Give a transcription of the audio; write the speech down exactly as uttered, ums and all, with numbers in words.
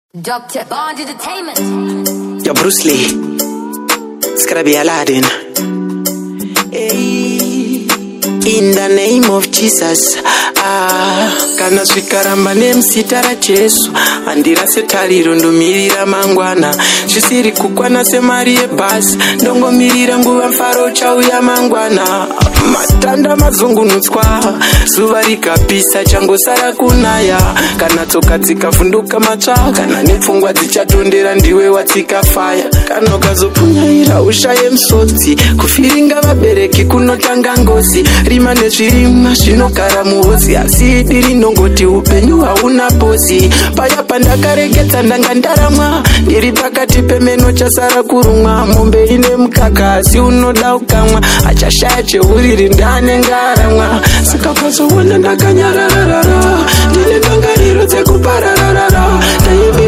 Doctor Bond Entertainment. Yo, Bruce Lee. It's gonna be Aladdin. Hey, in the name of Jesus. Ah, kana svikaramba nemusitara Jesu. Andira setariro ndomirira mangwana. Zvisiri kukwana semari yebhasi. Ndongomirira nguva mfaro chauya mangwana. Matanda mazungunutswa. Zuva rikapisa changosara kunaya. Kana tsoka dzikavhunduka matsva. Kana nepfungwa dzichatondera ndiwe watsika faya. Kana ukazopunyaira ushaye musodzi. Kufiringa vabereki kunotanga ngozi. Rima nezvirimwa zvinogara muhozi. Asi diri nongoti upenyu hauna pozi. Paya pandakareketa ndanga ndaramwa. Ndiri pakati pemeno chasara kurumwa. Mombe ine mukaka asi unoda ukamwa. Achashaya cheuriri ndanenge aramwa. Saka pazoona ndakanyararara. Ndine dangariro dzekupararara.